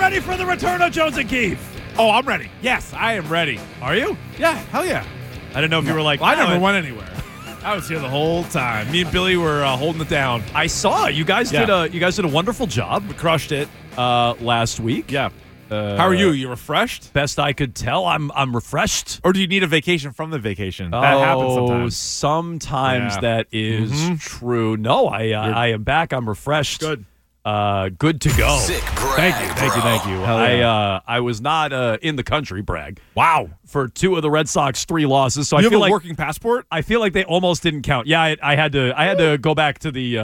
ready for the return of Jones and Keefe? Oh, I'm ready. Yes, I am ready. Are you? Yeah, hell yeah. I didn't know if you were like, Well, I never went anywhere. I was here the whole time. Me and Billy were holding it down. I saw you guys did a wonderful job. We crushed it. Last week. Yeah. How are you? You refreshed? Best I could tell, I'm refreshed. Or do you need a vacation from the vacation? That happens sometimes. Sometimes that is true. No, I am back. I'm refreshed. Good. Good to go. Sick brag, Thank you. Hell yeah. I was not in the country, brag. Wow. For 2 of the Red Sox 3 losses. So You I have feel a like working passport? I feel like they almost didn't count. Yeah, I had to go back to the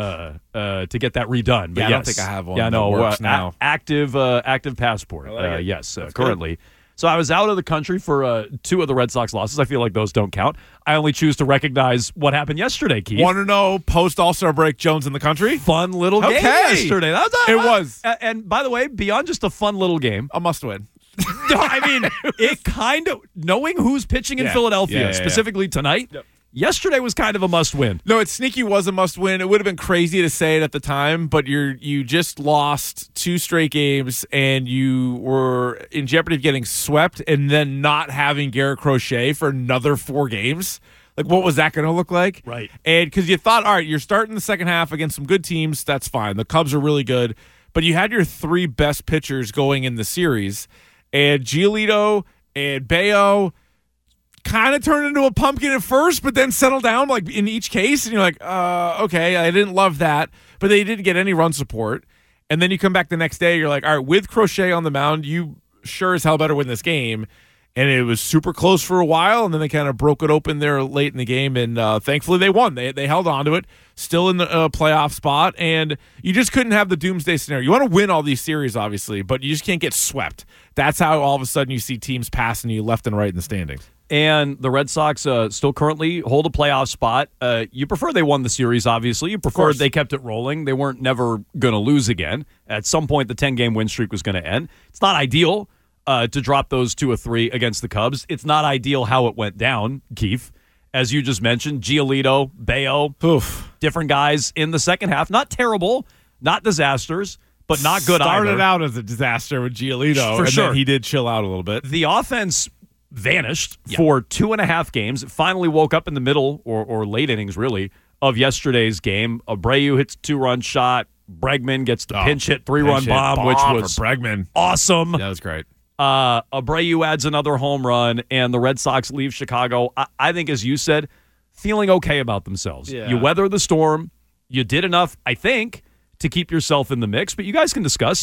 to get that redone. But Yeah, I don't yes. think I have one Yeah, no, that works now. active passport. like it. Yes, That's currently. So I was out of the country for 2 of the Red Sox losses. I feel like those don't count. I only choose to recognize what happened yesterday, Keith. Want to know post All-Star break Jones in the country? Fun little game yesterday. It was. And by the way, beyond just a fun little game, A must-win. no, I mean, it kind of, knowing who's pitching in Yeah. Philadelphia, Yeah. specifically tonight, yesterday was kind of a must-win. No, it sneaky was a must-win. It would have been crazy to say it at the time, but you just lost 2 straight games, and you were in jeopardy of getting swept and then not having Garrett Crochet for another 4 games. Like, what was that going to look like? Right. And because you thought, all right, you're starting the second half against some good teams, that's fine. The Cubs are really good. But you had your 3 best pitchers going in the series, and Giolito and Bayo kind of turned into a pumpkin at first, but then settled down like in each case. And you're like, okay, I didn't love that. But they didn't get any run support. And then you come back the next day, you're like, all right, with Crochet on the mound, you sure as hell better win this game. And it was super close for a while, and then they kind of broke it open there late in the game, and thankfully they won. They held on to it, still in the playoff spot, and you just couldn't have the doomsday scenario. You want to win all these series, obviously, but you just can't get swept. That's how all of a sudden you see teams passing you left and right in the standings. And the Red Sox still currently hold a playoff spot. You prefer they won the series, obviously. You preferred they kept it rolling. They weren't never going to lose again. At some point, the 10-game win streak was going to end. It's not ideal to drop those 2 or 3 against the Cubs. It's not ideal how it went down, Keith. As you just mentioned, Giolito, Bayo, different guys in the second half. Not terrible, not disasters, but not good either. Started out as a disaster with Giolito, For sure. then he did chill out a little bit. The offense vanished for 2.5 games. It finally woke up in the middle or late innings, really, of yesterday's game. Abreu hits a 2-run shot. Bregman gets the pinch hit 3-run bomb, which was for Bregman. awesome. Yeah, that was great. Abreu adds another home run, and the Red Sox leave Chicago, I think, as you said, feeling okay about themselves. Yeah. You weather the storm. You did enough, I think, to keep yourself in the mix. But you guys can discuss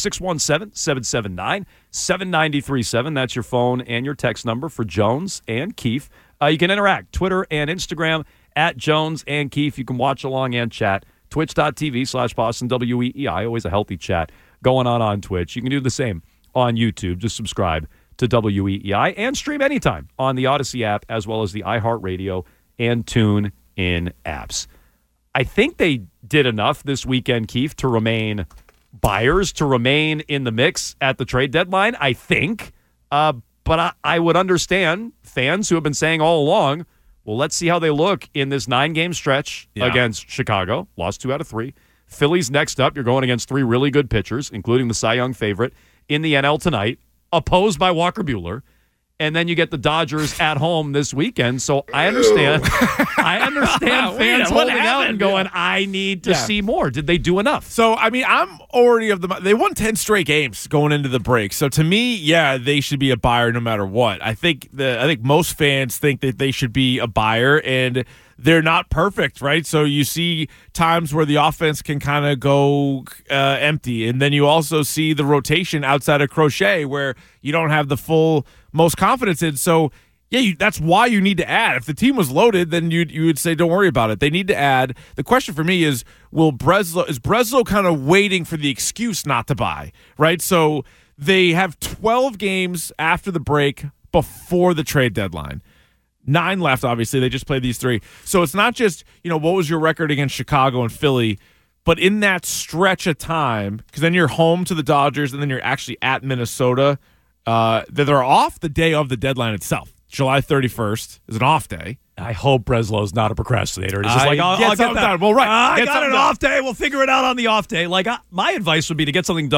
617-779-7937. That's your phone and your text number for Jones and Keefe. You can interact, Twitter and Instagram, at Jones and Keefe. You can watch along and chat. Twitch.tv/Boston WEEI. Always a healthy chat going on Twitch. You can do the same on YouTube. Just subscribe to WEEI and stream anytime on the Odyssey app as well as the iHeartRadio and TuneIn apps. I think they did enough this weekend, Keith, to remain buyers, to remain in the mix at the trade deadline, I think. But I would understand fans who have been saying all along, well, let's see how they look in this 9-game stretch against Chicago. Lost 2 out of 3. Phillies next up. You're going against 3 really good pitchers, including the Cy Young favorite in the NL tonight, opposed by Walker Buehler. And then you get the Dodgers at home this weekend. So I understand. Fans holding out and going, I need to see more. Did they do enough? So, I mean, I'm already of the – they won 10 straight games going into the break. So, to me, yeah, they should be a buyer no matter what. I think most fans think that they should be a buyer, and they're not perfect, right? So, you see times where the offense can kind of go empty. And then you also see the rotation outside of Crochet where you don't have the full – most confidence in. So, yeah, that's why you need to add. If the team was loaded, then you would say, don't worry about it. They need to add. The question for me is, is Breslow kind of waiting for the excuse not to buy, right? So they have 12 games after the break before the trade deadline. 9 left, obviously. They just played these 3. So it's not just, what was your record against Chicago and Philly, but in that stretch of time, because then you're home to the Dodgers and then you're actually at Minnesota, that they're off the day of the deadline itself. July 31st is an off day. I hope Breslow's not a procrastinator. He's just I'll get that done. Well, right. I got an off day. We'll figure it out on the off day. My advice would be to get something done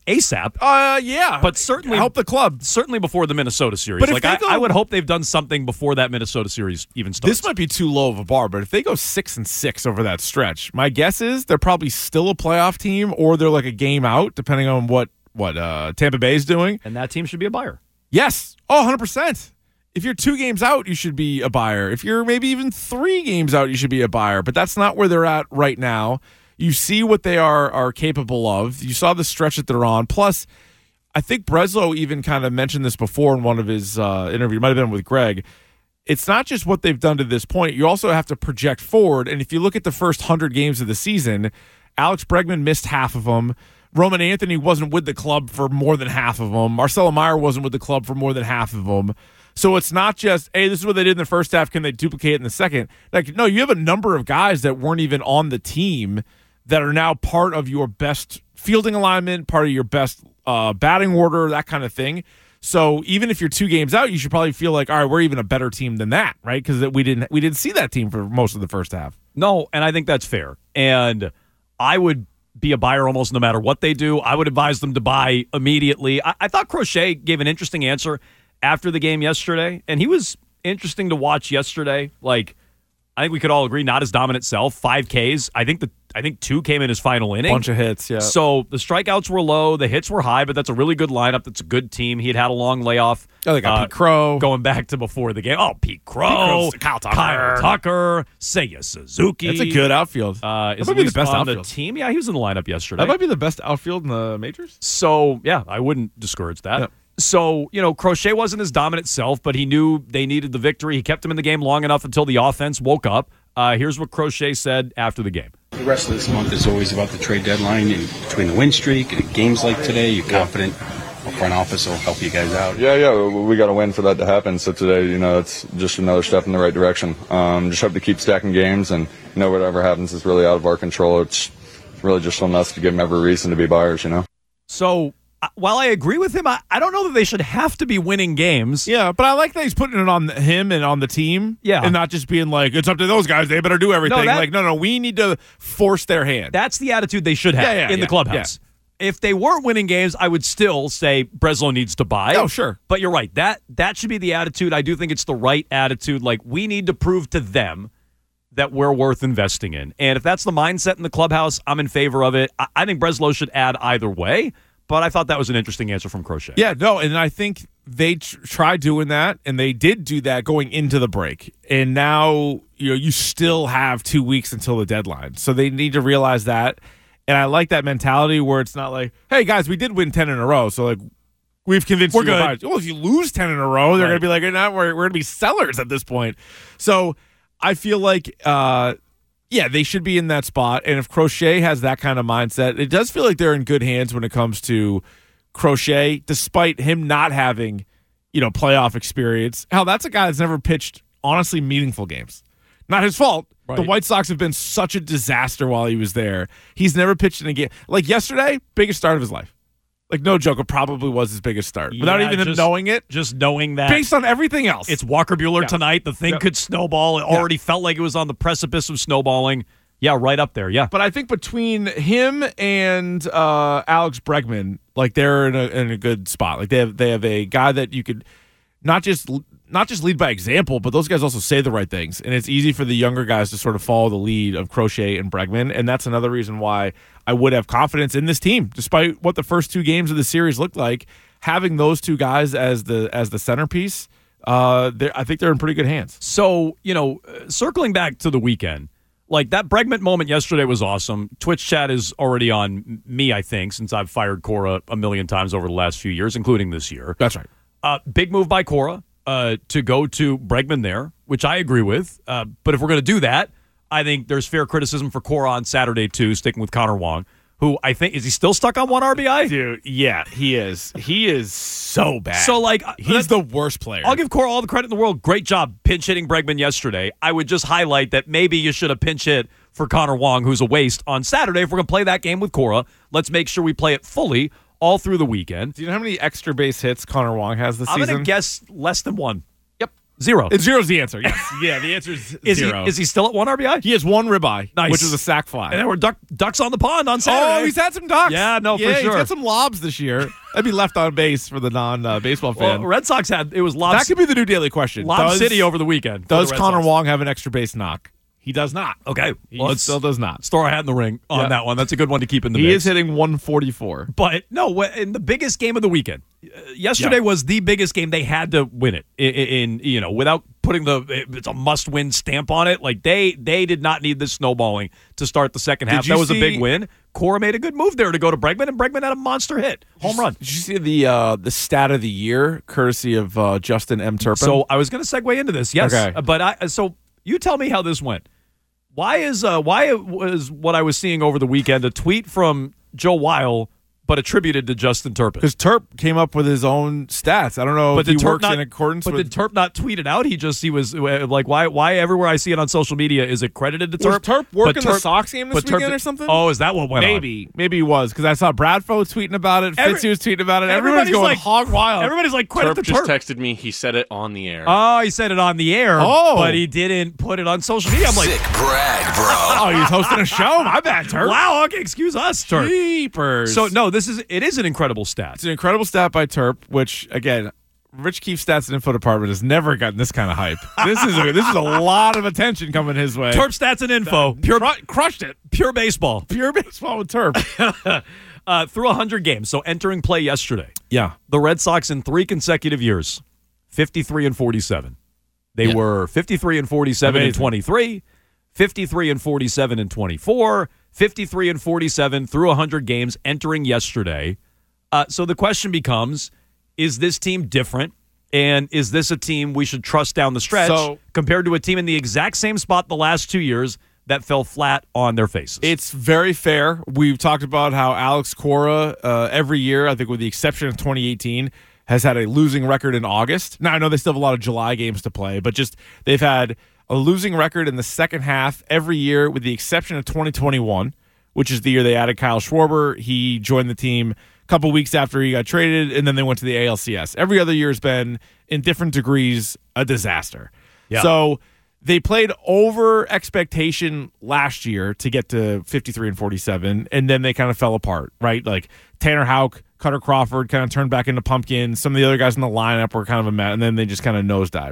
ASAP. Yeah. But certainly help the club. Certainly before the Minnesota series. But if like they go- I would hope they've done something before that Minnesota series even starts. This might be too low of a bar, but if they go 6-6 over that stretch, my guess is they're probably still a playoff team, or they're like a game out, depending on what Tampa Bay is doing. And that team should be a buyer. Yes. Oh, 100%. If you're 2 games out, you should be a buyer. If you're maybe even 3 games out, you should be a buyer. But that's not where they're at right now. You see what they are capable of. You saw the stretch that they're on. Plus, I think Breslow even kind of mentioned this before in one of his interviews. It might have been with Greg. It's not just what they've done to this point. You also have to project forward. And if you look at the first 100 games of the season, Alex Bregman missed half of them. Roman Anthony wasn't with the club for more than half of them. Marcelo Meyer wasn't with the club for more than half of them. So it's not just, hey, this is what they did in the first half. Can they duplicate it in the second? Like, no, you have a number of guys that weren't even on the team that are now part of your best fielding alignment, part of your best batting order, that kind of thing. So even if you're 2 games out, you should probably feel like, all right, we're even a better team than that, right? Because we didn't see that team for most of the first half. No, and I think that's fair. And I would be a buyer almost no matter what they do. I would advise them to buy immediately. I thought Crochet gave an interesting answer after the game yesterday, and he was interesting to watch yesterday. Like, I think we could all agree, not his dominant self. 5 Ks. I think 2 came in his final inning. Bunch of hits, yeah. So the strikeouts were low, the hits were high, but that's a really good lineup. That's a good team. He had a long layoff. Oh, they got Pete Crow. Going back to before the game. Oh, Pete Crow. Kyle Tucker. Seiya Suzuki. That's a good outfield. Is that at might be the least best on outfield. the team. Yeah, he was in the lineup yesterday. That might be the best outfield in the majors. So, yeah, I wouldn't discourage that. Yeah. So, Crochet wasn't his dominant self, but he knew they needed the victory. He kept him in the game long enough until the offense woke up. Here's what Crochet said after the game. The rest of this month is always about the trade deadline, and between the win streak and games like today, you're confident the front office will help you guys out. Yeah, we got to win for that to happen. So today, it's just another step in the right direction. Just have to keep stacking games, and whatever happens is really out of our control. It's really just on us to give them every reason to be buyers. So while I agree with him, I don't know that they should have to be winning games. Yeah, but I like that he's putting it on him and on the team. Yeah. And not just being like, it's up to those guys. They better do everything. No, we need to force their hand. That's the attitude they should have in the clubhouse. Yeah. If they weren't winning games, I would still say Breslow needs to buy. Oh, sure. But you're right. That should be the attitude. I do think it's the right attitude. Like, we need to prove to them that we're worth investing in. And if that's the mindset in the clubhouse, I'm in favor of it. I think Breslow should add either way. But I thought that was an interesting answer from Crochet. Yeah, no, and I think they tried doing that, and they did do that going into the break. And now, you still have 2 weeks until the deadline. So they need to realize that. And I like that mentality where it's not like, hey, guys, we did win 10 in a row. So, we've convinced we're you. good. Well, if you lose 10 in a row, they're going to be like, we're going to be sellers at this point. So I feel like they should be in that spot. And if Crochet has that kind of mindset, it does feel like they're in good hands when it comes to Crochet, despite him not having, playoff experience. Hell, that's a guy that's never pitched, honestly, meaningful games. Not his fault. Right. The White Sox have been such a disaster while he was there. He's never pitched in a game. Like yesterday, biggest start of his life. Like, no joke, it probably was his biggest start. Without even him knowing it. Just knowing that. Based on everything else. It's Walker Buehler tonight. The thing could snowball. It already felt like it was on the precipice of snowballing. Yeah, right up there, yeah. But I think between him and Alex Bregman, they're in a good spot. Like, they have a guy that you could not just lead by example, but those guys also say the right things. And it's easy for the younger guys to sort of follow the lead of Crochet and Bregman. And that's another reason why I would have confidence in this team, despite what the first 2 games of the series looked like. Having those 2 guys as the centerpiece, I think they're in pretty good hands. So, circling back to the weekend, that Bregman moment yesterday was awesome. Twitch chat is already on me, I think, since I've fired Cora a million times over the last few years, including this year. That's right. Big move by Cora. To go to Bregman there, which I agree with. But if we're going to do that, I think there's fair criticism for Cora on Saturday, too, sticking with Connor Wong, who I think, is he still stuck on 1 RBI? Dude, yeah, he is. He is so bad. So, he's the worst player. I'll give Cora all the credit in the world. Great job pinch hitting Bregman yesterday. I would just highlight that maybe you should have pinch hit for Connor Wong, who's a waste, on Saturday. If we're going to play that game with Cora, let's make sure we play it fully all through the weekend. Do you know how many extra base hits Connor Wong has this season? I'm going to guess less than 1. Zero. Zero's the answer. Yes. Yeah, the answer is zero. Is he still at 1 RBI? He has 1 ribeye, Nice. which is a sac fly. And there were ducks on the pond on Saturday. Oh, he's had some ducks. Yeah, no, for He's sure. got some lobs this year. That'd be left on base for the non-baseball fan. Well, Red Sox it was Lob, That could be the new daily question. Lob City over the weekend. for Does the Red Connor Sox. Wong have an extra base knock? He does not. Okay. He still does not. Throw our hat in the ring on Yeah. that one. That's a good one to keep in the He mix. is hitting 144. But no, in the biggest game of the weekend, yesterday was the biggest game. They had to win it in without putting it's a must-win stamp on it. Like they did not need this snowballing to start the second half. you That was a see- big win. Cora made a good move there to go to Bregman, and Bregman had a monster hit, home run. Did you see the stat of the year, courtey of Justin M. Turpin? So I was going to segue into this, yes. Okay. But so you tell me how this went. Why was what I was seeing over the weekend a tweet from Joe Weil, but attributed to Justin Turpin? because Turp came up with his own stats. I don't know if he works in accordance But with. did Turp not tweet it out? He was like, why everywhere I see it on social media is it credited to Was Turp? Turp working the Sox game this but Turp- weekend or something? Oh, is that what went on? Maybe he was, because I saw Bradfo tweeting about it. Fitzy was tweeting about it. Everybody's everybody's going like- hog wild. Everybody's like, credit Turp to just Turp. texted me. He said it on the air. Oh, he said it on the air, but he didn't put it on social media. I'm like, Sick brag, bro. Oh, he's hosting a show. My bad, Turp. wow, okay, excuse us, Turp. Jeepers. So no, it is an incredible stat. It's an incredible stat by Turp, which again, Rich Keefe's stats and info department has never gotten this kind of hype. This is a lot of attention coming his way. Turp stats and info, crushed it. pure baseball. Pure baseball with Turp. Through 100 games, so entering play yesterday, Yeah. the Red Sox in 3 consecutive years, 53 and 47. They were 53 and 47 in 23, 53 and 47 in 24, 53 and 47 through 100 games entering yesterday. So the question becomes, is this team different? And is this a team we should trust down the stretch compared to a team in the exact same spot the last 2 years that fell flat on their faces? It's very fair. We've talked about how Alex Cora every year, I think with the exception of 2018, has had a losing record in August. Now, I know they still have a lot of July games to play, but just they've had a losing record in the second half every year with the exception of 2021, which is the year they added Kyle Schwarber. He joined the team a couple weeks after he got traded, and then they went to the ALCS. Every other year has been, in different degrees, a disaster. Yeah. So they played over expectation last year to get to 53 and 47, and then they kind of fell apart, right? Like Tanner Houck, Cutter Crawford kind of turned back into pumpkins. Some of the other guys in the lineup were kind of a mess, and then they just kind of nosedived.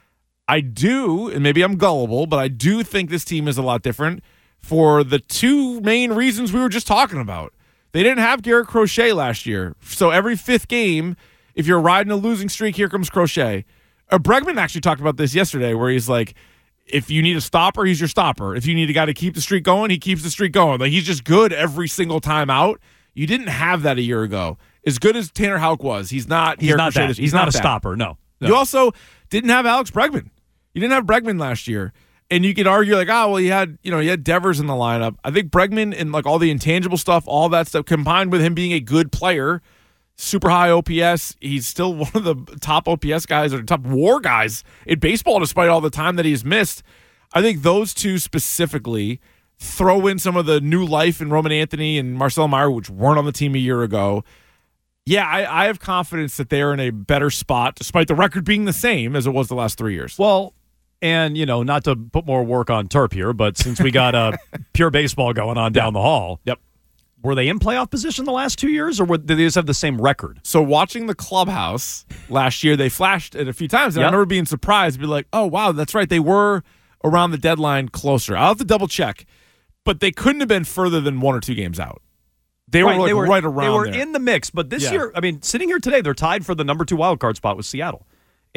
I do, and maybe I'm gullible, but I do think this team is a lot different for the two main reasons we were just talking about. They didn't have Garrett Crochet last year, so every fifth game, if you're riding a losing streak, here comes Crochet. Bregman actually talked about this yesterday, where he's like, if you need a stopper, he's your stopper. If you need a guy to keep the streak going, he keeps the streak going. Like, he's just good every single time out. You didn't have that a year ago. As good as Tanner Houck was, he's not. He's not Crochet. that. He's not a that. stopper, no. You also didn't have Alex Bregman. You didn't have Bregman last year. And you could argue like, well, he had Devers in the lineup. I think Bregman and like all the intangible stuff, all that stuff, combined with him being a good player, super high OPS. He's still one of the top OPS guys or top WAR guys in baseball, despite all the time that he's missed. I think those two specifically throw in some of the new life in Roman Anthony and Marcelo Meyer, which weren't on the team a year ago. Yeah, I have confidence that they're in a better spot, despite the record being the same as it was the last 3 years. Well, and, not to put more work on Turp here, but since we got pure baseball going on down the hall, were they in playoff position the last 2 years, or did they just have the same record? So watching the clubhouse last year, they flashed it a few times, and I remember being surprised, be like, oh, wow, that's right. They were around the deadline closer. I'll have to double check, but they couldn't have been further than 1 or 2 games out. They were right around They were there. in the mix, but this year, I mean, sitting here today, they're tied for the number 2 wild card spot with Seattle.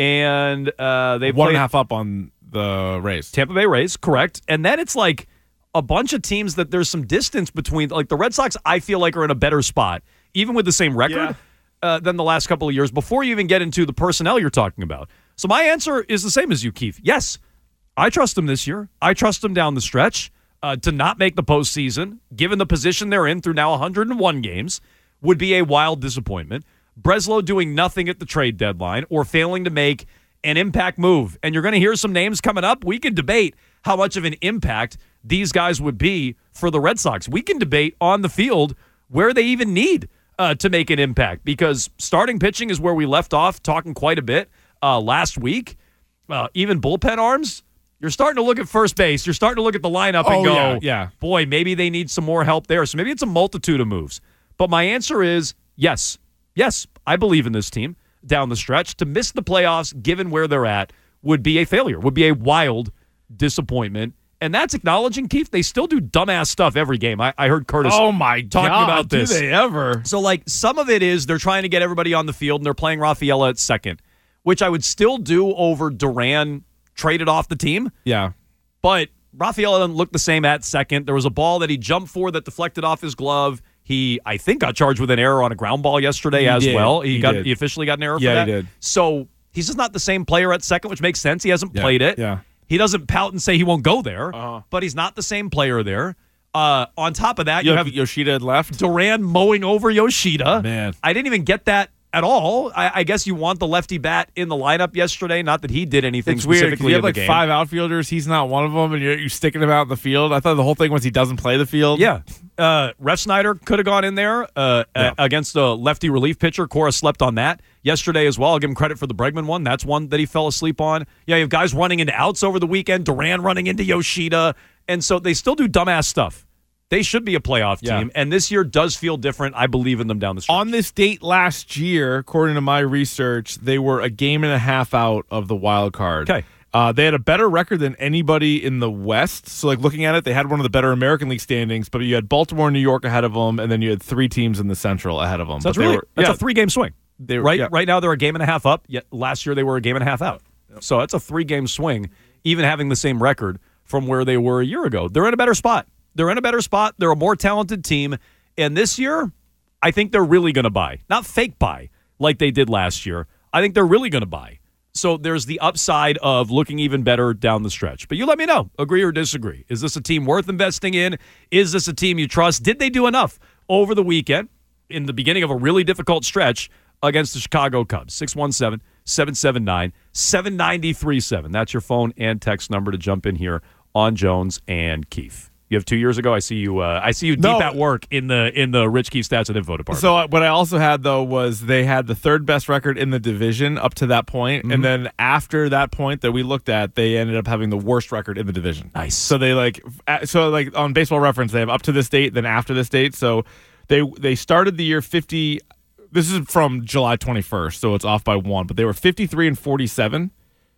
And they 1.5 up on the Rays. Tampa Bay Rays, correct. And then it's like a bunch of teams that there's some distance between. Like the Red Sox, I feel like are in a better spot, even with the same record, than the last couple of years, before you even get into the personnel you're talking about. So my answer is the same as you, Keith. Yes, I trust them this year. I trust them down the stretch. To not make the postseason, given the position they're in through now 101 games, would be a wild disappointment. Breslow doing nothing at the trade deadline or failing to make an impact move. And you're going to hear some names coming up. We can debate how much of an impact these guys would be for the Red Sox. We can debate on the field where they even need to make an impact, because starting pitching is where we left off talking quite a bit last week. well, even bullpen arms, you're starting to look at first base. You're starting to look at the lineup and go, yeah. Boy, maybe they need some more help there. So maybe it's a multitude of moves. But my answer is yes. Yes, I believe in this team down the stretch. To miss the playoffs, given where they're at, would be a failure, would be a wild disappointment. And that's acknowledging, Keith, they still do dumbass stuff every game. I heard Curtis talking about this. Do they ever? So, some of it is they're trying to get everybody on the field, and they're playing Rafaela at second, which I would still do over Duran traded off the team. Yeah. But Rafaela doesn't look the same at second. There was a ball that he jumped for that deflected off his glove. He, I think, got charged with an error on a ground ball yesterday well. He officially got an error for that. Yeah, he did. So he's just not the same player at second, which makes sense. He hasn't played it. Yeah. He doesn't pout and say he won't go there, but he's not the same player there. On top of that, you have Yoshida left. Duran mowing over Yoshida. Man. I didn't even get that at all. I guess you want the lefty bat in the lineup yesterday. Not that he did anything it's weird specifically you have in the game. 5 outfielders. He's not one of them, and you're sticking him out in the field. I thought the whole thing was he doesn't play the field. Yeah. Ref Snyder could have gone in there against a lefty relief pitcher. Cora slept on that yesterday as well. I'll give him credit for the Bregman one. That's one that he fell asleep on. Yeah, you have guys running into outs over the weekend. Duran running into Yoshida. And so they still do dumbass stuff. They should be a playoff team, and this year does feel different. I believe in them down the stretch. On this date last year, according to my research, they were a game and a half out of the wild card. Okay. They had a better record than anybody in the West. So, looking at it, they had one of the better American League standings, but you had Baltimore and New York ahead of them, and then you had 3 teams in the Central ahead of them. So that's a 3-game swing. Right now, they're a game and a half up, yet last year they were a game and a half out. Yep. So that's a 3-game swing, even having the same record from where they were a year ago. They're in a better spot. They're in a better spot. They're a more talented team. And this year, I think they're really going to buy. Not fake buy like they did last year. I think they're really going to buy. So there's the upside of looking even better down the stretch. But you let me know. Agree or disagree. Is this a team worth investing in? Is this a team you trust? Did they do enough over the weekend in the beginning of a really difficult stretch against the Chicago Cubs? 617-779-7937. That's your phone and text number to jump in here on Jones and Keith. You have 2 years ago. I see you. Deep at work in the Rich Keefe Stats and Info department. So what I also had though was they had the 3rd best record in the division up to that point, and then after that point that we looked at, they ended up having the worst record in the division. Nice. So they on Baseball Reference they have up to this date, then after this date. So they started the year 50. This is from July 21st, so it's off by 1. But they were 53-47.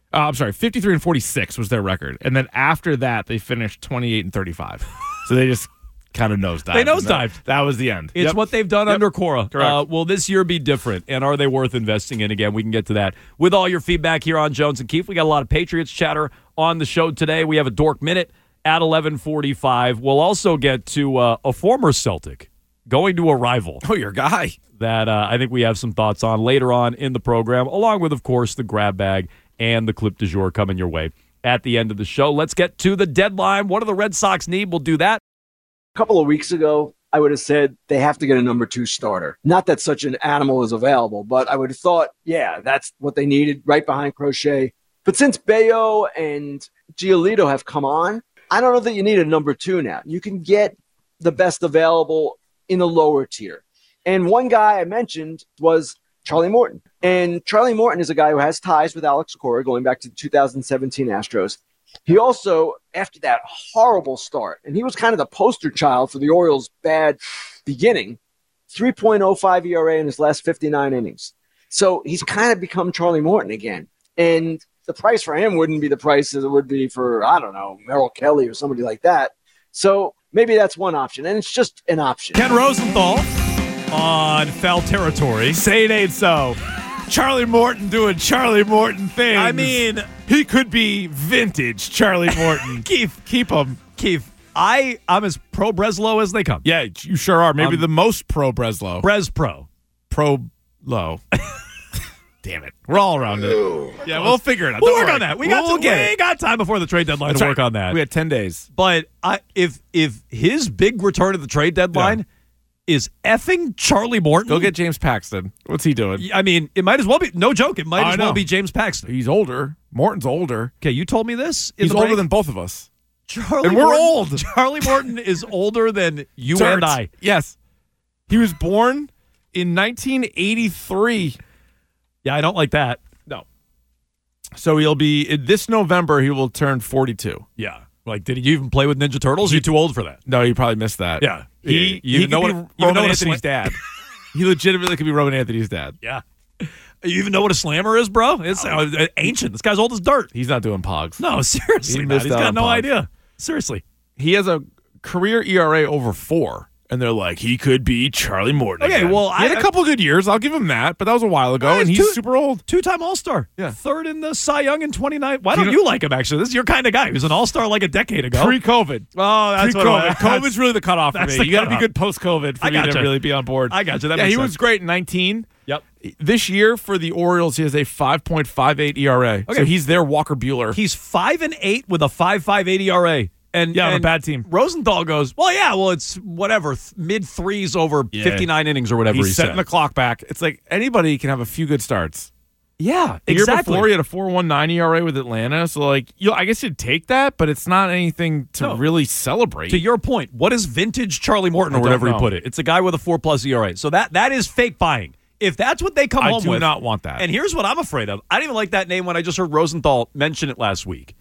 53-46 was their record, and then after that they finished 28-35. So they just kind of nosedived. They nosedived. That was the end. It's what they've done under Cora. Correct. Will this year be different, and are they worth investing in? Again, we can get to that with all your feedback here on Jones and Keefe. We got a lot of Patriots chatter on the show today. We have a Dork Minute at 11:45. We'll also get to a former Celtic going to a rival. Oh, your guy. That I think we have some thoughts on later on in the program, along with, of course, the grab bag and the clip du jour coming your way at the end of the show. Let's get to the deadline. What do the Red Sox need? We'll do that. A couple of weeks ago, I would have said they have to get a number 2 starter. Not that such an animal is available, but I would have thought, yeah, that's what they needed right behind Crochet. But since Bayo and Giolito have come on, I don't know that you need a number 2 now. You can get the best available in the lower tier. And one guy I mentioned was Charlie Morton. And Charlie Morton is a guy who has ties with Alex Cora going back to the 2017 Astros. He also, after that horrible start, and he was kind of the poster child for the Orioles' bad beginning, 3.05 ERA in his last 59 innings. So he's kind of become Charlie Morton again. And the price for him wouldn't be the price as it would be for, I don't know, Merrill Kelly or somebody like that. So maybe that's one option, and it's just an option. Ken Rosenthal on foul territory. Say it ain't so. Charlie Morton doing Charlie Morton things. I mean, he could be vintage Charlie Morton. Keith, keep him. Keith, I'm as pro Breslow as they come. Yeah, you sure are. Maybe the most pro Breslow. Bres pro. Pro low. Damn it. We're all around it. Yeah, we'll figure it out. We'll work on that. We got time before the trade deadline to work on that. We had 10 days. But if his big return at the trade deadline is effing Charlie Morton. Go get James Paxton. What's he doing? I mean, it might as well be, no joke, it might as well be James Paxton. He's older. Morton's older. Okay, you told me this. He's older than both of us. And we're old. Charlie Morton is older than you and I. Yes. He was born in 1983. Yeah, I don't like that. No. So he'll be this November. He will turn 42. Yeah. Like, did he even play with Ninja Turtles? You're too old for that. No, you probably missed that. Yeah. He even know could what be Roman Anthony's dad. He legitimately could be Roman Anthony's dad. Yeah. You even know what a slammer is, bro? It's ancient. This guy's old as dirt. He's not doing pogs. No, seriously. He's got no idea. Seriously. He has a career ERA over 4. And they're like, he could be Charlie Morton. Okay, again. well, he had a couple good years. I'll give him that, but that was a while ago, and he's super old. 2-time All-Star. Yeah. 3rd in the Cy Young in 29. Why don't you like him, actually? This is your kind of guy. He was an All-Star like a decade ago. Pre-COVID. Oh, that's Pre-COVID. COVID's really the cutoff for me. You got to be good post-COVID for me to really be on board. I got you. He was great in 19. Yep. This year for the Orioles, he has a 5.58 ERA. Okay. So he's their Walker Buehler. He's 5-8 with a 5.58 ERA. And on a bad team. Rosenthal goes, it's whatever, mid-3s over 59 innings or whatever he said. He's setting the clock back. It's like anybody can have a few good starts. Yeah, the exactly. year before, he had a 4.19 ERA with Atlanta. So, I guess you'd take that, but it's not anything to really celebrate. To your point, what is vintage Charlie Morton or whatever you put it? It's a guy with a 4+ ERA. So that is fake buying. If that's what they come home with. I do not want that. And here's what I'm afraid of. I didn't even like that name when I just heard Rosenthal mention it last week.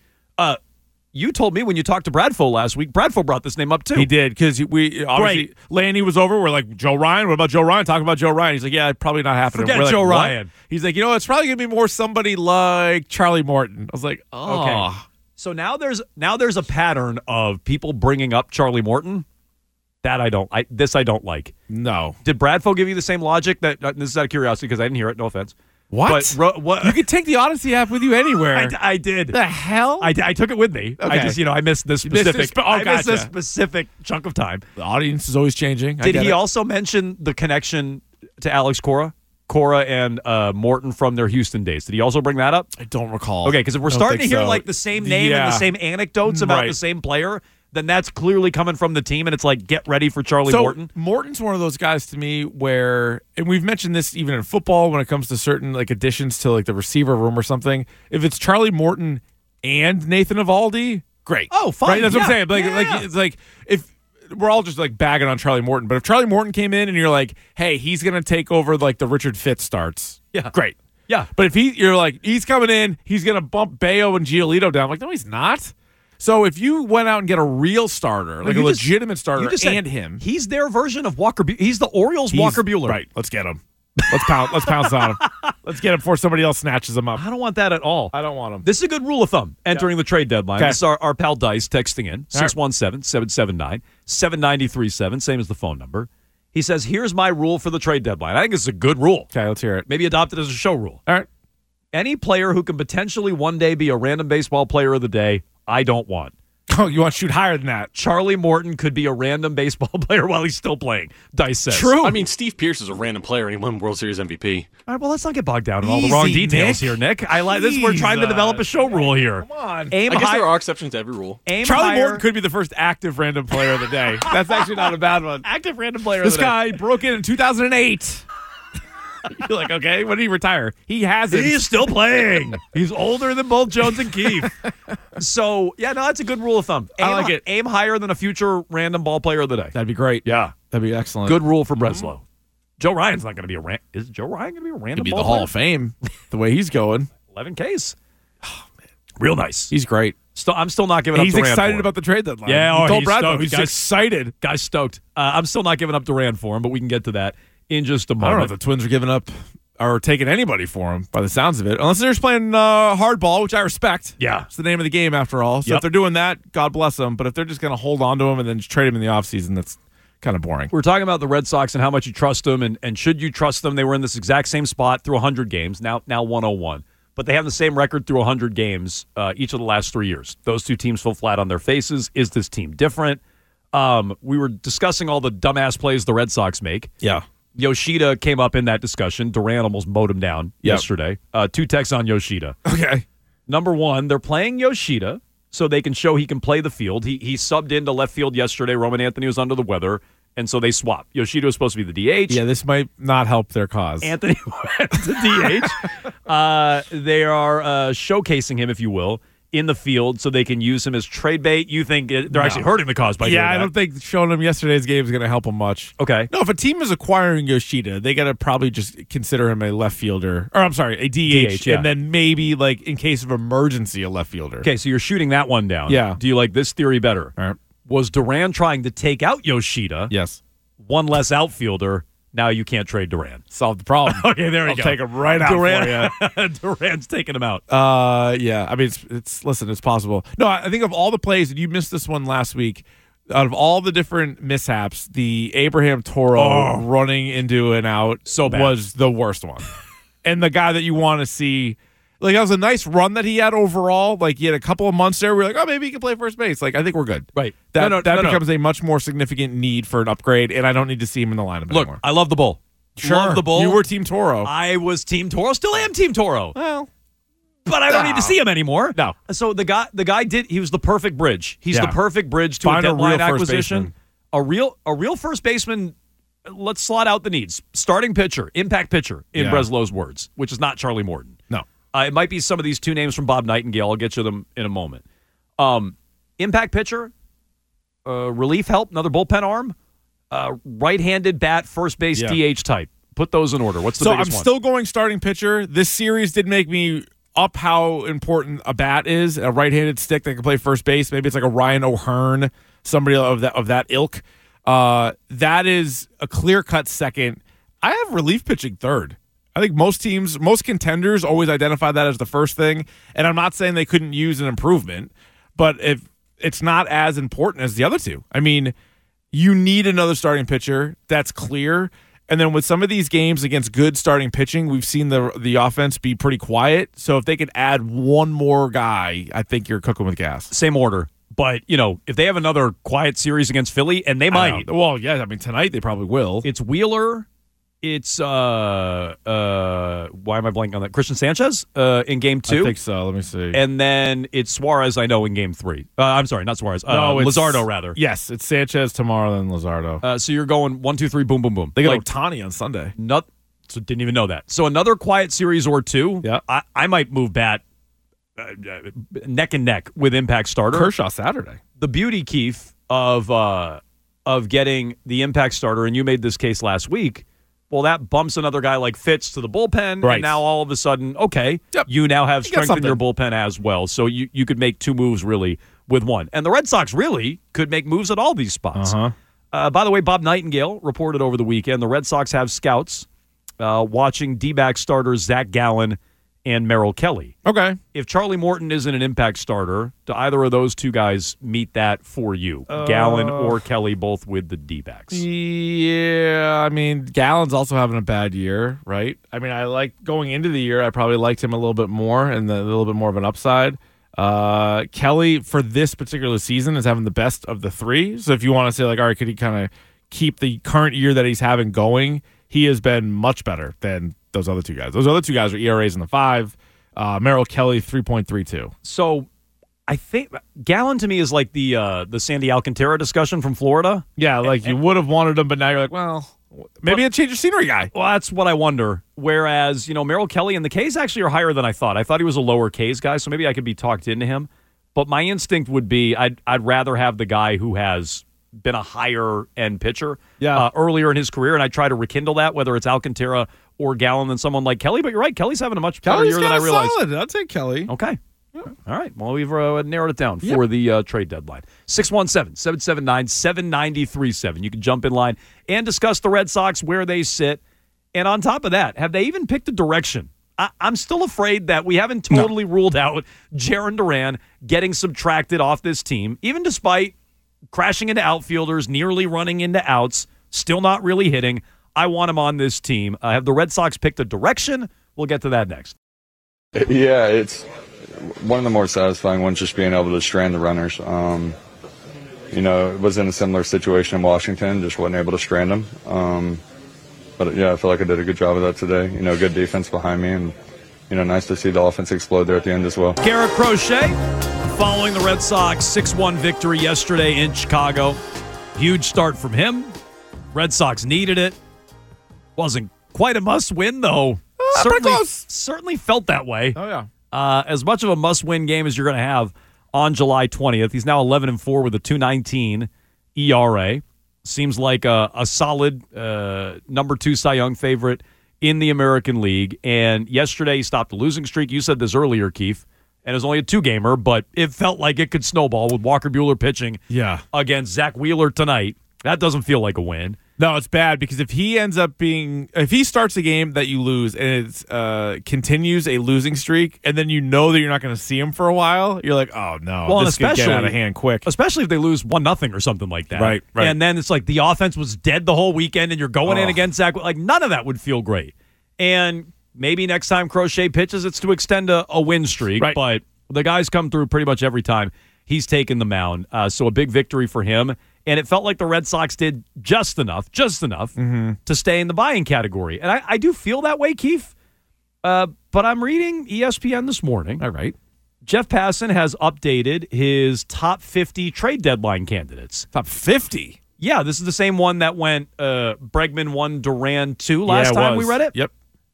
You told me when you talked to Bradfo last week, Bradfo brought this name up too. He did, because we obviously Lanny was over. We're like, Joe Ryan? What about Joe Ryan? Talking about Joe Ryan. He's like, yeah, probably not happening. Forget Joe Ryan. He's like, it's probably going to be more somebody like Charlie Morton. I was like, oh. Okay. So now there's a pattern of people bringing up Charlie Morton. That I don't like. No. Did Bradfo give you the same logic? That this is out of curiosity because I didn't hear it. No offense. What? What? You could take the Odyssey app with you anywhere. I did. The hell? I took it with me. Okay. I just, I missed this specific. I missed this specific chunk of time. The audience is always changing. Did he also mention the connection to Alex Cora and Morton from their Houston days? Did he also bring that up? I don't recall. Okay, because if we're starting to hear the same name and the same anecdotes about the same player, then that's clearly coming from the team, and it's like, get ready for Charlie Morton. Morton's one of those guys to me where, and we've mentioned this even in football when it comes to certain additions to the receiver room or something. If it's Charlie Morton and Nathan Eovaldi, great. Oh, fine. Right? That's what I'm saying. It's like if we're all just bagging on Charlie Morton, but if Charlie Morton came in and you're like, hey, he's going to take over the Richard Fitz starts. Yeah. Great. Yeah. But if you're like, he's coming in, he's going to bump Bayo and Giolito down. I'm like, no, he's not. So if you went out and get a real starter, a legitimate starter, and him, he's their version of Walker. He's the Orioles' Walker Buehler. Right. Let's get him. Let's pounce on him. Let's get him before somebody else snatches him up. I don't want that at all. I don't want him. This is a good rule of thumb entering the trade deadline. Okay. This is our pal Dice texting in 617-779-7937, same as the phone number. He says, "Here's my rule for the trade deadline." I think it's a good rule. Okay, let's hear it. Maybe adopt it as a show rule. All right. Any player who can potentially one day be a random baseball player of the day, I don't want. Oh, you want to shoot higher than that? Charlie Morton could be a random baseball player while he's still playing. Dice says. True. I mean, Steve Pearce is a random player and he won World Series MVP. All right, well, let's not get bogged down in all the wrong details here, Nick. I like this. We're trying to develop a show rule here. Come on. I guess there are exceptions to every rule. Charlie Morton could be the first active random player of the day. That's actually not a bad one. Active random player This of the guy broke in 2008. You're like, okay, when did he retire? He hasn't. He's still playing. He's older than both Jones and Keefe. So, that's a good rule of thumb. I like it. Aim higher than a future random ball player of the day. That'd be great. Yeah. That'd be excellent. Good rule for Breslow. Joe Ryan's not going to be Is Joe Ryan going to be a random He'd be ball the player? Hall of Fame, the way he's going. 11 Ks. Oh, man. Real nice. He's great. I'm still not giving up He's Durant excited for him. about the trade deadline. Yeah, he told he's Bradford. stoked. He's excited. Guy's stoked. I'm still not giving up Durant for him, but we can get to that in just a moment. I don't know if the Twins are giving up or taking anybody for him by the sounds of it. Unless they're just playing hardball, which I respect. Yeah. It's the name of the game after all. So if they're doing that, God bless them. But if they're just going to hold on to him and then just trade him in the offseason, that's kind of boring. We're talking about the Red Sox and how much you trust them and should you trust them. They were in this exact same spot through 100 games, now 101. But they have the same record through 100 games each of the last 3 years. Those two teams fell flat on their faces. Is this team different? We were discussing all the dumbass plays the Red Sox make. Yeah. Yoshida came up in that discussion. Durant almost mowed him down yesterday. 2 texts on Yoshida. Okay. Number one, they're playing Yoshida so they can show he can play the field. He subbed into left field yesterday. Roman Anthony was under the weather, and so they swapped. Yoshida was supposed to be the DH. Yeah, this might not help their cause. Anthony went to DH. They are showcasing him, if you will, in the field so they can use him as trade bait? You think they're actually hurting the cause by doing that? I don't think showing him yesterday's game is going to help him much. Okay. No, if a team is acquiring Yoshida, they got to probably just consider him a left fielder. Or, I'm sorry, a DH. yeah. And then maybe, like, in case of emergency, a left fielder. Okay, so you're shooting that one down. Yeah. Do you like this theory better? All right. Was Duran trying to take out Yoshida? Yes. One less outfielder. Now you can't trade Duran. Solve the problem. Okay, there we I'll go. take him right out Duran, for you. Duran's taking him out. Yeah. I mean, it's possible. No, I think of all the plays, and you missed this one last week, out of all the different mishaps, the Abraham Toro running into and out So bad. was the worst one. And the guy that you want to see, like, that was a nice run that he had overall. Like, he had a couple of months there. We're like, oh, maybe he can play first base. Like, I think we're good. Right. That No. becomes a much more significant need for an upgrade, and I don't need to see him in the lineup Look, anymore. I love the Bull. Sure. Love the Bull. You were Team Toro. I was Team Toro. Still am Team Toro. Well, But I don't need to see him anymore. No. So the guy he was the perfect bridge. He's Yeah. the perfect bridge to Find a a deadline real first acquisition. baseman. A real first baseman. Let's slot out the needs. Starting pitcher, impact pitcher, in Yeah. Breslow's words, which is not Charlie Morton. no. It might be some of these two names from Bob Nightingale. I'll get you them in a moment. Impact pitcher, relief help, another bullpen arm, right-handed bat, first base Yeah. DH type. Put those in order. What's the So biggest I'm one? still going starting pitcher. This series did make me up how important a bat is, a right-handed stick that can play first base. Maybe it's like a Ryan O'Hearn, somebody of that ilk. That is a clear-cut second. I have relief pitching third. I think most contenders always identify that as the first thing, and I'm not saying they couldn't use an improvement, but if it's not as important as the other two. I mean, you need another starting pitcher. That's clear. And then with some of these games against good starting pitching, we've seen the offense be pretty quiet. So if they could add one more guy, I think you're cooking with gas. Same order. But, if they have another quiet series against Philly, and they might. Well, yeah, I mean, tonight they probably will. It's Wheeler. It's, why am I blanking on that? Christian Sanchez in game 2. I think so. Let me see. And then it's Suarez, I know, in game 3. I'm sorry, not Suarez. No, it's Luzardo, rather. Yes, it's Sanchez tomorrow, then Luzardo. So you're going 1, 2, 3, boom, boom, boom. They got Ohtani on Sunday. So didn't even know that. So another quiet series or two. Yeah. I might move bat neck and neck with impact starter. Kershaw Saturday. The beauty, Keith, of getting the impact starter, and you made this case last week. Well, that bumps another guy like Fitz to the bullpen, Right. and now all of a sudden, okay, Yep. you now have You got strength in your something. bullpen as well. So you could make two moves really with one. And the Red Sox really could make moves at all these spots. By the way, Bob Nightingale reported over the weekend the Red Sox have scouts watching D-back starters Zach Gallen and Merrill Kelly. Okay. If Charlie Morton isn't an impact starter, do either of those two guys meet that for you? Gallen or Kelly, both with the D-backs. Yeah, I mean, Gallen's also having a bad year, right? I mean, I like going into the year, I probably liked him a little bit more and a little bit more of an upside. Kelly, for this particular season, is having the best of the three. So if you want to say, like, all right, could he kind of keep the current year that he's having going, he has been much better than those other two guys. Those other two guys are ERAs in the 5. Merrill Kelly, 3.32. So I think Gallen to me is like the Sandy Alcantara discussion from Florida. Yeah, like you would have wanted him, but now you're like, well, maybe a change of scenery guy. Well, that's what I wonder. Whereas, Merrill Kelly and the K's actually are higher than I thought. I thought he was a lower K's guy, so maybe I could be talked into him. But my instinct would be I'd rather have the guy who has been a higher end pitcher earlier in his career, and I try to rekindle that, whether it's Alcantara or Gallen than someone like Kelly. But you're right, Kelly's having a much better year than I realized. Solid. I'd take Kelly. Okay. All right. Well, we've narrowed it down for the trade deadline. 617-779-7937. You can jump in line and discuss the Red Sox, where they sit. And on top of that, have they even picked a direction? I'm still afraid that we haven't totally ruled out Jarren Duran getting subtracted off this team, even despite crashing into outfielders, nearly running into outs, still not really hitting. I want him on this team. Have the Red Sox picked a direction? We'll get to that next. Yeah, it's one of the more satisfying ones, just being able to strand the runners. It was in a similar situation in Washington, just wasn't able to strand them. But yeah, I feel like I did a good job of that today. Good defense behind me, and nice to see the offense explode there at the end as well. Garrett Crochet, following the Red Sox 6-1 victory yesterday in Chicago. Huge start from him. Red Sox needed it. Wasn't quite a must-win, though. Pretty close. Certainly felt that way. Oh, yeah. as much of a must-win game as you're going to have on July 20th. He's now 11-4 with a 2.19 ERA. Seems like a solid number 2 Cy Young favorite in the American League. And yesterday he stopped a losing streak. You said this earlier, Keith, and it was only a 2-gamer, but it felt like it could snowball with Walker Buehler pitching against Zach Wheeler tonight. That doesn't feel like a win. No, it's bad because if he starts a game that you lose and it continues a losing streak, and then you know that you're not going to see him for a while, you're like, oh no, this could get out of hand quick. Especially if they lose 1-0 or something like that. Right. And then it's like the offense was dead the whole weekend, and you're going in against Zach. Like none of that would feel great. And maybe next time Crochet pitches, it's to extend a win streak. Right. But the guys come through pretty much every time he's taken the mound. So a big victory for him. And it felt like the Red Sox did just enough to stay in the buying category. And I do feel that way, Keith. But I'm reading ESPN this morning. All right. Jeff Passan has updated his top 50 trade deadline candidates. Top 50? Yeah, this is the same one that went Bregman 1, Duran 2 last time we read it. Yep.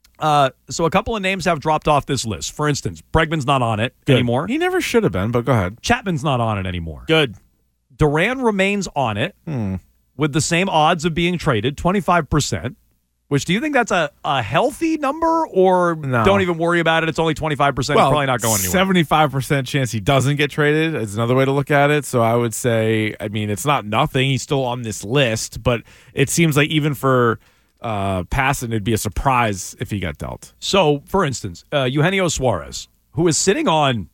So a couple of names have dropped off this list. For instance, Bregman's not on it anymore. He never should have been, but go ahead. Chapman's not on it anymore. Good. Duran remains on it with the same odds of being traded, 25%. Which, do you think that's a healthy number, or don't even worry about it? It's only 25%. It's probably not going anywhere. 75% chance he doesn't get traded is another way to look at it. So I would say, I mean, it's not nothing. He's still on this list, but it seems like even for Passan, it'd be a surprise if he got dealt. So, for instance, Eugenio Suarez, who is sitting on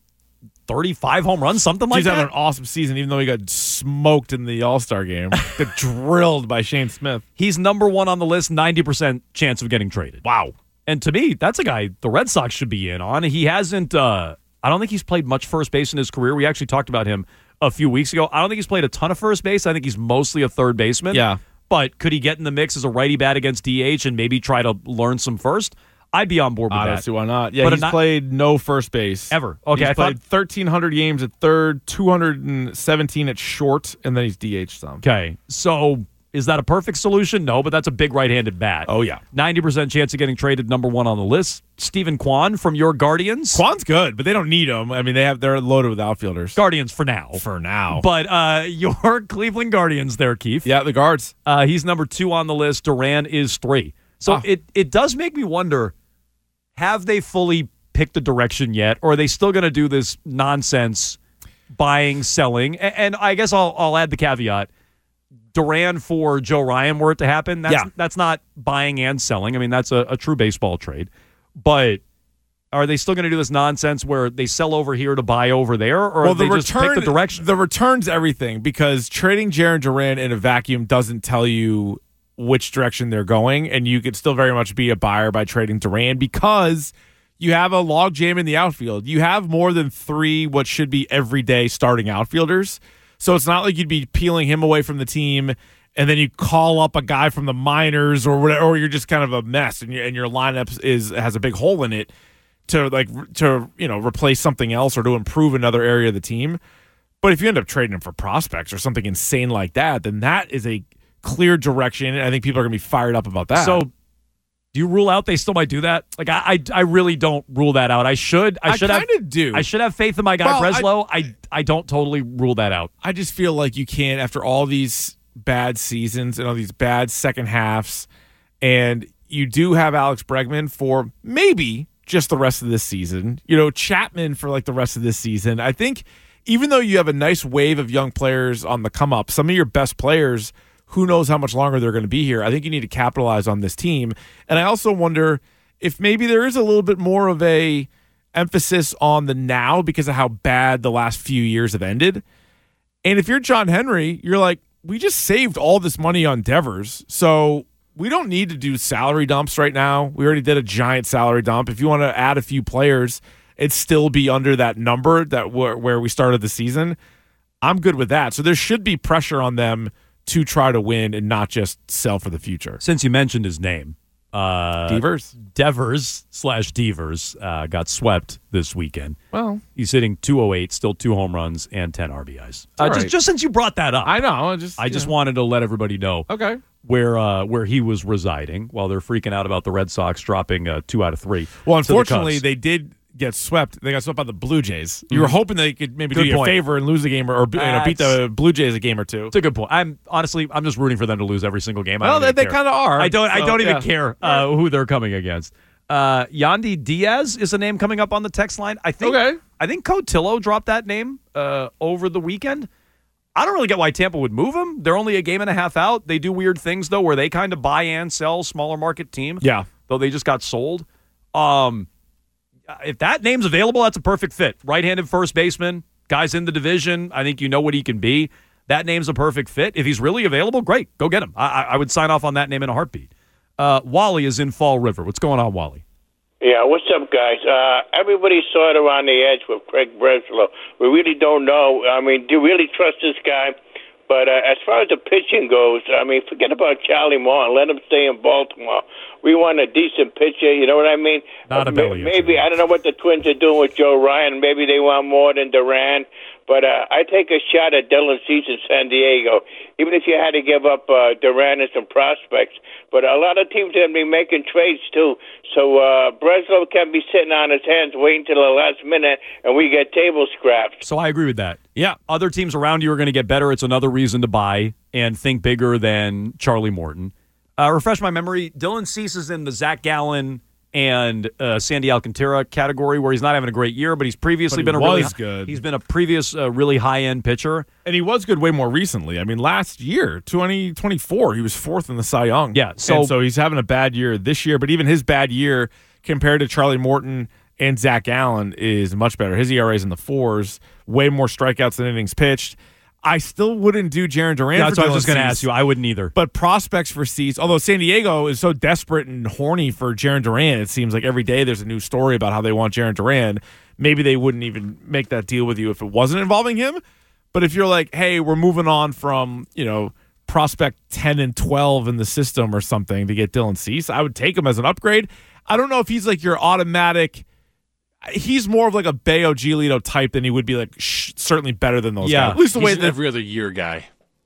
35 home runs, something like that. He's having an awesome season, even though he got smoked in the All-Star game. Got drilled by Shane Smith. He's number 1 on the list, 90% chance of getting traded. Wow. And to me, that's a guy the Red Sox should be in on. He hasn't, I don't think he's played much first base in his career. We actually talked about him a few weeks ago. I don't think he's played a ton of first base. I think he's mostly a third baseman. Yeah. But could he get in the mix as a righty bat against DH and maybe try to learn some first? I'd be on board with that. I don't see why not. Yeah, but he's played no first base. Ever. Okay, he's played 1,300 games at third, 217 at short, and then he's DH some. Okay, so is that a perfect solution? No, but that's a big right-handed bat. Oh, yeah. 90% chance of getting traded, number 1 on the list. Stephen Kwan from your Guardians. Kwan's good, but they don't need him. I mean, they're loaded with outfielders. Guardians for now. But your Cleveland Guardians there, Keith. Yeah, the Guards. He's number 2 on the list. Duran is 3. So it does make me wonder, have they fully picked a direction yet, or are they still going to do this nonsense buying, selling? And I guess I'll add the caveat. Duran for Joe Ryan, were it to happen, that's not buying and selling. I mean, that's a true baseball trade. But are they still going to do this nonsense where they sell over here to buy over there, or they just pick the direction? The return's everything, because trading Jarren Duran in a vacuum doesn't tell you which direction they're going, and you could still very much be a buyer by trading Duran because you have a logjam in the outfield. You have more than 3 what should be everyday starting outfilders. So it's not like you'd be peeling him away from the team and then you call up a guy from the minors or whatever, or you're just kind of a mess and your lineup has a big hole in it to replace something else or to improve another area of the team. But if you end up trading him for prospects or something insane like that, then that is a clear direction, and I think people are going to be fired up about that. So, do you rule out they still might do that? Like, I really don't rule that out. I should have faith in my guy Breslow. I don't totally rule that out. I just feel like you can't, after all these bad seasons and all these bad second halves, and you do have Alex Bregman for maybe just the rest of this season. Chapman for like the rest of this season. I think even though you have a nice wave of young players on the come up, some of your best players, who knows how much longer they're going to be here. I think you need to capitalize on this team. And I also wonder if maybe there is a little bit more of a emphasis on the now because of how bad the last few years have ended. And if you're John Henry, you're like, we just saved all this money on Devers, so we don't need to do salary dumps right now. We already did a giant salary dump. If you want to add a few players, it'd still be under that number that where we started the season. I'm good with that. So there should be pressure on them to try to win and not just sell for the future. Since you mentioned his name, Devers got swept this weekend. Well, he's hitting 208, still 2 home runs and 10 RBIs. Just since you brought that up, I know. I just wanted to let everybody know. Okay. Where he was residing while they're freaking out about the Red Sox dropping 2 out of 3. Well, unfortunately, they did. get swept. They got swept by the Blue Jays. You were hoping they could maybe Good do you a point. favor and lose a game or beat the Blue Jays a game or two. It's a good point. I'm just rooting for them to lose every single game. Well, they kind of are. I don't even yeah. care who they're coming against. Yandy Diaz is a name coming up on the text line. I think Cotillo dropped that name over the weekend. I don't really get why Tampa would move him. They're only a game and a half out. They do weird things, though, where they kind of buy and sell smaller market team. Yeah. Though they just got sold. If that name's available, that's a perfect fit. Right-handed first baseman, guys in the division. I think you know what he can be. That name's a perfect fit. If he's really available, great. Go get him. I would sign off on that name in a heartbeat. Wally is in Fall River. What's going on, Wally? Yeah, what's up, guys? Everybody's sort of on the edge with Craig Breslow. We really don't know. I mean, do you really trust this guy? But as far as the pitching goes, I mean, forget about Charlie Morton. Let him stay in Baltimore. We want a decent pitcher. You know what I mean? Not a belly. Maybe, I don't know what the Twins are doing with Joe Ryan. Maybe they want more than Duran. But I take a shot at Dylan Cease in San Diego, even if you had to give up Duran and some prospects. But a lot of teams are going to be making trades, too. So Breslow can be sitting on his hands waiting till the last minute, and we get table scrapped. So I agree with that. Yeah. Other teams around you are going to get better. It's another reason to buy and think bigger than Charlie Morton. Refresh my memory. Dylan Cease is in the Zach Gallen and Sandy Alcantara category, where he's not having a great year, but he's previously been good. He's been a previous really high-end pitcher. And he was good way more recently. I mean, last year, 2024, he was fourth in the Cy Young. Yeah, so he's having a bad year this year, but even his bad year compared to Charlie Morton and Zach Gallen is much better. His ERA is in the fours, way more strikeouts than innings pitched. I still wouldn't do Jarren Duran. That's for what I was just going to Cease, ask you. I wouldn't either. But prospects for Cease, although San Diego is so desperate and horny for Jarren Duran, it seems like every day there's a new story about how they want Jarren Duran. Maybe they wouldn't even make that deal with you if it wasn't involving him. But if you're like, hey, we're moving on from, prospect 10 and 12 in the system or something to get Dylan Cease, I would take him as an upgrade. I don't know if he's like your automatic. He's more of like a Bayo Giolito type than he would be like certainly better than those guys. At least the He's way an that every other year guy.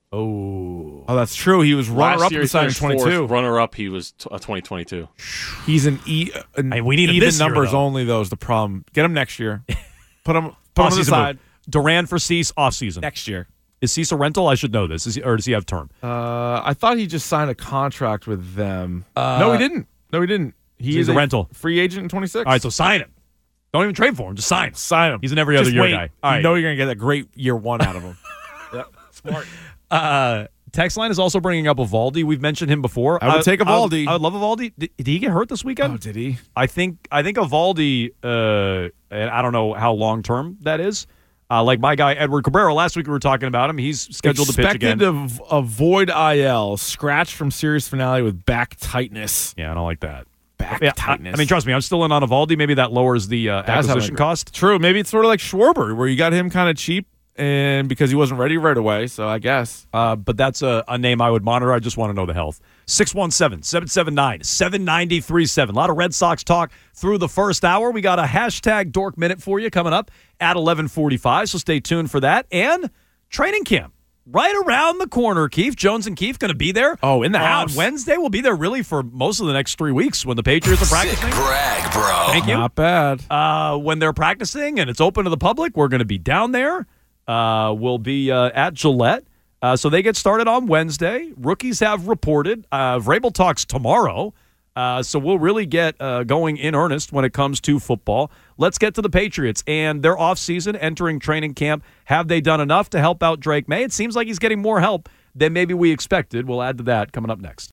Oh, that's true. He was runner-up in the side in 22. Runner-up, he was 2022. He's an we need him even this year, numbers though. only, though, is the problem. Get him next year. Put him on the Off-season side. move. Duran for Cease, off-season. Next year. Is Cease a rental? I should know this. Or does he have term? I thought he just signed a contract with them. No, he didn't. He's a rental. Free agent in 26. All right, so sign him. Don't even trade for him. Just sign him. Sign him. He's an every other Just year wait. guy. All right. You know you're going to get a great year one out of him. Yep. Smart. Text line is also bringing up Evaldi. We've mentioned him before. I would take Evaldi. I would love Evaldi. Did he get hurt this weekend? Oh, did he? I think Evaldi, and I don't know how long-term that is. Like my guy, Edward Cabrera, last week we were talking about him. He's scheduled to pitch again. Expected to avoid IL, scratched from series finale with back tightness. Yeah, I don't like that. Back tightness. I mean, trust me, I'm still in on Evaldi. Maybe that lowers the acquisition cost. True. Maybe it's sort of like Schwarber, where you got him kind of cheap and because he wasn't ready right away, so I guess. But that's a name I would monitor. I just want to know the health. 617-779-7937. A lot of Red Sox talk through the first hour. We got a hashtag Dork Minute for you coming up at 11:45, so stay tuned for that. And training camp right around the corner, Keith. Jones and Keith going to be there. Oh, in the house. On Wednesday, we'll be there really for most of the next 3 weeks when the Patriots are practicing. Sick brag, bro. Thank you. Not bad. When they're practicing and it's open to the public, we're going to be down there. We'll be at Gillette. So they get started on Wednesday. Rookies have reported. Vrabel talks tomorrow. So we'll really get going in earnest when it comes to football. Let's get to the Patriots and their offseason, entering training camp. Have they done enough to help out Drake May? It seems like he's getting more help than maybe we expected. We'll add to that coming up next.